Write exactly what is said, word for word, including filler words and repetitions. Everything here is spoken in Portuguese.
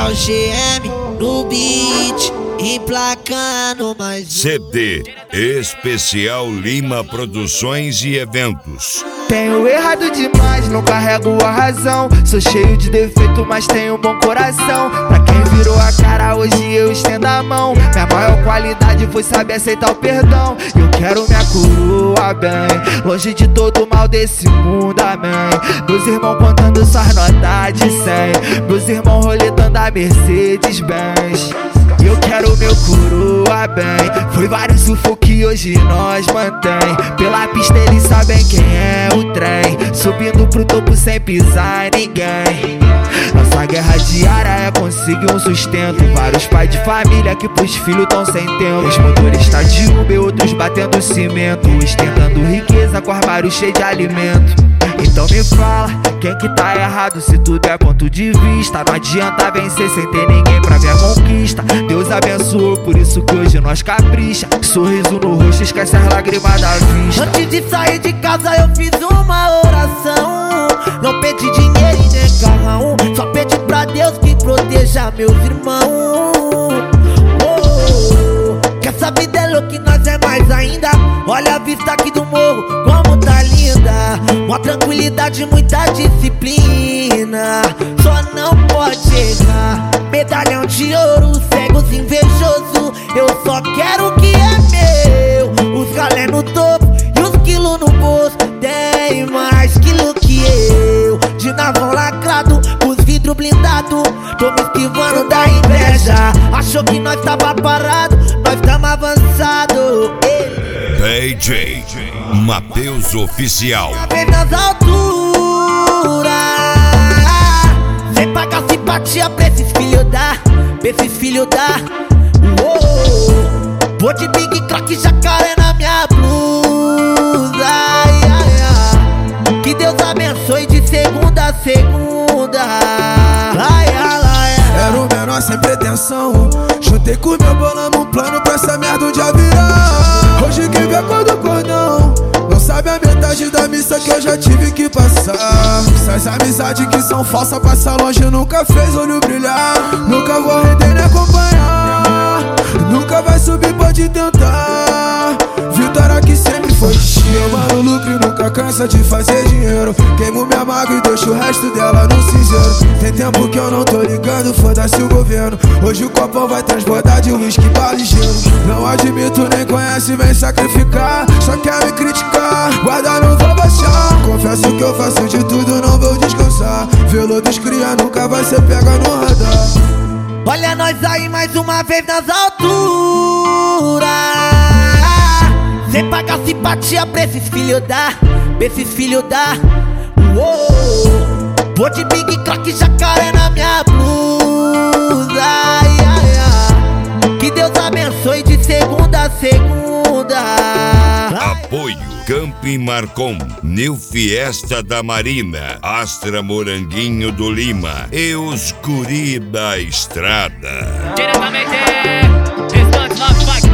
o G M no beat, emplacando mais um. C D Especial Lima Produções e Eventos. Tenho errado demais, não carrego a razão. Sou cheio de defeito, mas tenho um bom coração. Pra quem virou a cara, hoje eu estendo a mão. Minha maior qualidade foi saber aceitar o perdão. E eu quero minha coroa bem, longe de todo mal desse mundo, amém. Meus irmãos contando suas notas de cem, meus irmãos roletando a Mercedes-Benz. Eu quero meu coroa bem. Foi vários ufo que hoje nós mantém. Pela pista eles sabem quem é o trem, subindo pro topo sem pisar em ninguém. Nossa guerra diária é conseguir um sustento. Vários pais de família que pros filhos tão sem tempo. Os motoristas de Uber, outros batendo cimento, ostentando riqueza com armário cheio de alimento. Então me fala, quem que tá errado se tudo é ponto de vista? Não adianta vencer sem ter ninguém pra ver a conquista. Deus abençoou, por isso que hoje nós capricha. Sorriso no rosto, esquece as lágrimas da vista. Antes de sair de casa eu fiz uma oração. Não pedi dinheiro e nem carrão, só pedi pra Deus que proteja meus irmãos. Oh, que essa vida é louca e nós é mais ainda. Olha a vista aqui do morro, como tá linda. Uma tranquilidade, muita disciplina. Só não pode errar. Medalhão de ouro, cegos invejoso. Eu só quero o que é meu. Os galé no topo e os quilos no bolso. Tem mais quilo que eu. De navão lacrado, os vidros blindados. Tô me esquivando da inveja. Achou que nós tava parado, nós tamo avançado. D J Matheus Oficial. Vem nas alturas, sem pagar simpatia pra esses filhos da, pra esses filhos da. Uou, vou de big crack jacaré na minha blusa. Ai, ai, ai. Que Deus abençoe de segunda a segunda. Ai, ai, ai, ai. Era o menor sem pretensão, juntei com meu bolão um plano pra essa merda um dia virar. Hoje quem vê a cor do cordão não sabe a metade da missa que eu já tive que passar. Essas amizades que são falsas, passa longe, nunca fez olho brilhar. Nunca vou render nem acompanhar, nunca vai subir, pode tentar. Vitória que sempre foi destino. Mano, lucro e nunca cansa de fazer dinheiro. Queimo minha mágoa e deixo o resto dela no cinzeiro. Tem tempo que eu não tô ligando, foda-se o governo. Hoje o copão vai transbordar de uísque, bala e gelo. Não admito, nem conhece, vem sacrificar. Só quer me criticar, guarda, não vou baixar. Confesso que eu faço de tudo, não vou descansar. Velo dos cria nunca vai ser pega no radar. Olha nós aí mais uma vez nas alturas, sem pagar simpatia pra esses filhos da, pra esses filhos da. Uou, vou de big crack jacaré na minha blusa. Ai, ai, ai. Que Deus abençoe de segunda a segunda. Apoio Camping Marcon, New Fiesta da Marina, Astra Moranguinho do Lima e os Guri da Estrada. Diretamente, Estantes Novos